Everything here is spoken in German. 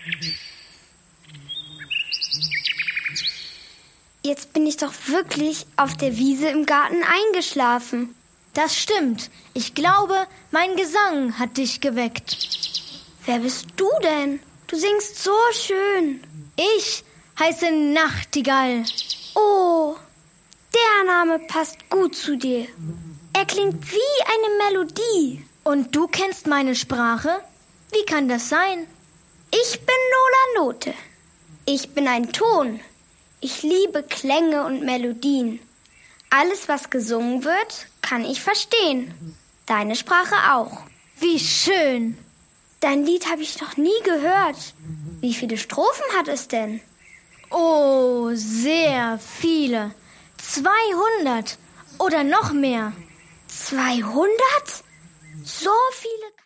Jetzt bin ich doch wirklich auf der Wiese im Garten eingeschlafen. Das stimmt. Ich glaube, mein Gesang hat dich geweckt. Wer bist du denn? Du singst so schön. Ich heiße Nachtigall. Oh, der Name passt gut zu dir. Er klingt wie eine Melodie. Und du kennst meine Sprache? Wie kann das sein? Ich bin Lola Note. Ich bin ein Ton. Ich liebe Klänge und Melodien. Alles, was gesungen wird, kann ich verstehen. Deine Sprache auch. Wie schön. Dein Lied habe ich noch nie gehört. Wie viele Strophen hat es denn? Oh, sehr viele. 200 oder noch mehr. 200? So viele